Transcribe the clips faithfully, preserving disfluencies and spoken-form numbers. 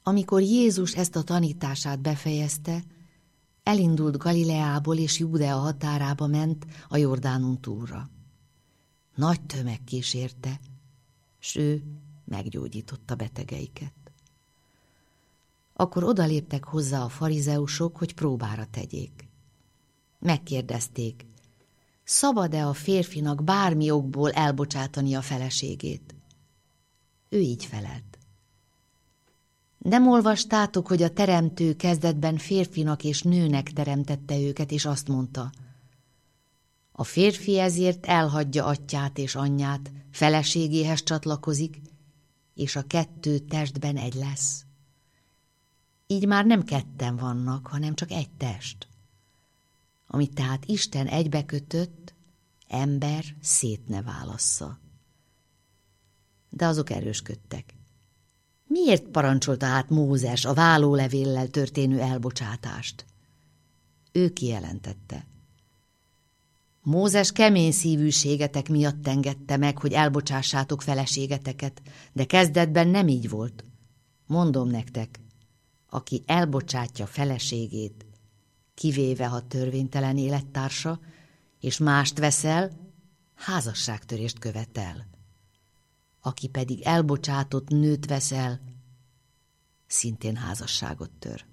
Amikor Jézus ezt a tanítását befejezte, elindult Galileából és Júdea határába ment a Jordánon túlra. Nagy tömeg kísérte, s ő meggyógyította betegeiket. Akkor odaléptek hozzá a farizeusok, hogy próbára tegyék. Megkérdezték, szabad-e a férfinak bármi okból elbocsátani a feleségét? Ő így felelt. Nem olvastátok, hogy a teremtő kezdetben férfinak és nőnek teremtette őket, és azt mondta, a férfi ezért elhagyja atyját és anyját, feleségéhez csatlakozik, és a kettő testben egy lesz. Így már nem ketten vannak, hanem csak egy test. Amit tehát Isten egybekötött, ember szét ne válassza. De azok erősködtek. Miért parancsolta át Mózes a vállólevéllel történő elbocsátást? Ő kijelentette. Mózes kemény szívűségetek miatt engedte meg, hogy elbocsássátok feleségeteket, de kezdetben nem így volt. Mondom nektek, aki elbocsátja feleségét, kivéve ha törvénytelen élettársa, és mást veszel, házasságtörést követel. Aki pedig elbocsátott nőt veszel, szintén házasságot tör.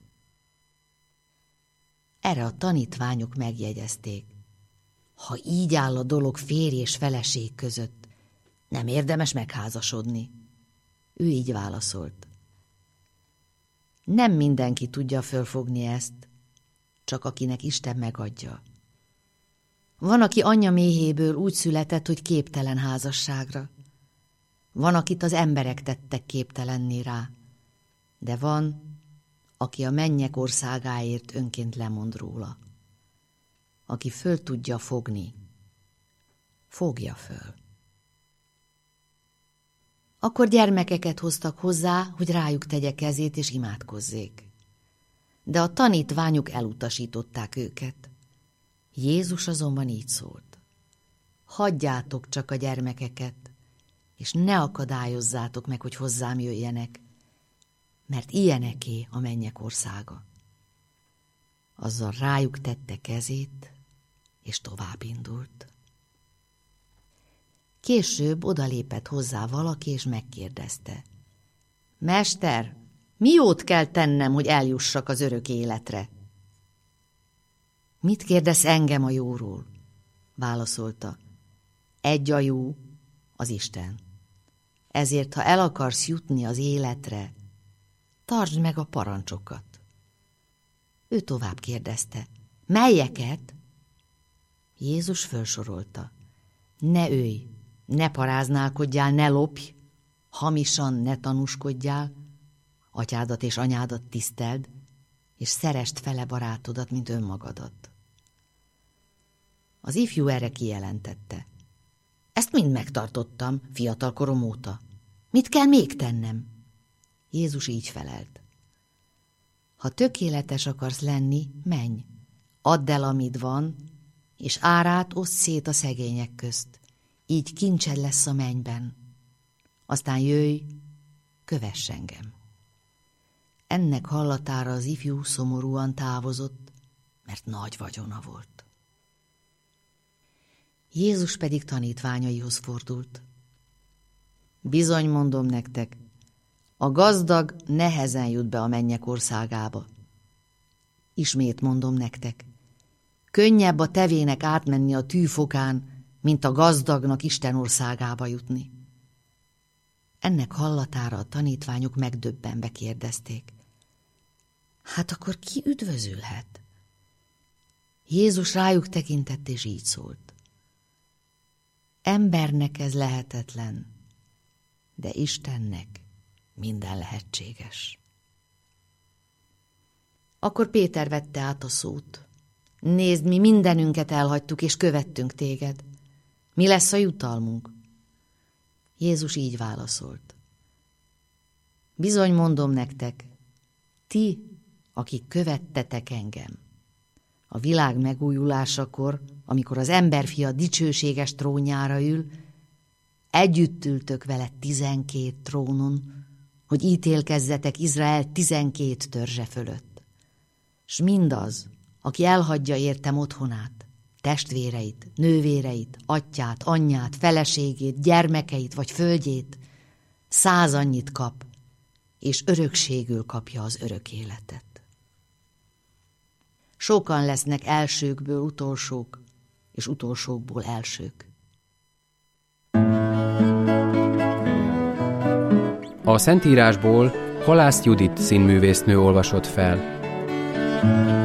Erre a tanítványok megjegyezték. Ha így áll a dolog férj és feleség között, nem érdemes megházasodni. Ő így válaszolt. Nem mindenki tudja fölfogni ezt, csak akinek Isten megadja. Van, aki anyja méhéből úgy született, hogy képtelen házasságra. Van, akit az emberek tettek képtelenné rá, de van, aki a mennyek országáért önként lemond róla. Aki föl tudja fogni, fogja föl. Akkor gyermekeket hoztak hozzá, hogy rájuk tegye kezét és imádkozzék. De a tanítványok elutasították őket. Jézus azonban így szólt. Hagyjátok csak a gyermekeket, és ne akadályozzátok meg, hogy hozzám jöjjenek, mert ilyeneké a mennyek országa. Azzal rájuk tette kezét, és tovább indult. Később odalépett hozzá valaki, és megkérdezte. Mester, mi jót kell tennem, hogy eljussak az örök életre? Mit kérdez engem a jóról? Válaszolta. Egy a jó, az Isten. Ezért, ha el akarsz jutni az életre, tartsd meg a parancsokat. Ő tovább kérdezte. Melyeket? Jézus felsorolta. Ne ölj, ne paráználkodjál, ne lopj, hamisan ne tanúskodjál, atyádat és anyádat tiszteld, és szeresd fele barátodat, mint önmagadat. Az ifjú erre kijelentette. Ezt mind megtartottam fiatal korom óta. Mit kell még tennem? Jézus így felelt. Ha tökéletes akarsz lenni, menj, add el, amit van, és árát oszd szét a szegények közt. Így kincsed lesz a mennyben. Aztán jöjj, kövess engem. Ennek hallatára az ifjú szomorúan távozott, mert nagy vagyona volt. Jézus pedig tanítványaihoz fordult. Bizony mondom nektek, a gazdag nehezen jut be a mennyek országába. Ismét mondom nektek, könnyebb a tevének átmenni a tűfokán, mint a gazdagnak Isten országába jutni. Ennek hallatára a tanítványok megdöbbenve kérdezték. Hát akkor ki üdvözülhet? Jézus rájuk tekintett, és így szólt. Embernek ez lehetetlen, de Istennek minden lehetséges. Akkor Péter vette át a szót. Nézd, mi mindenünket elhagytuk, és követtünk téged. Mi lesz a jutalmunk? Jézus így válaszolt. Bizony mondom nektek, ti, akik követtetek engem, a világ megújulásakor, amikor az emberfia dicsőséges trónjára ül, együtt ültök vele tizenkét trónon, hogy ítélkezzetek Izrael tizenkét törzse fölött. S mindaz, aki elhagyja értem otthonát, testvéreit, nővéreit, atyját, anyját, feleségét, gyermekeit vagy földjét, száz annyit kap, és örökségül kapja az örök életet. Sokan lesznek elsőkből utolsók, és utolsókból elsők. A Szentírásból Halász Judit színművésznő olvasott fel.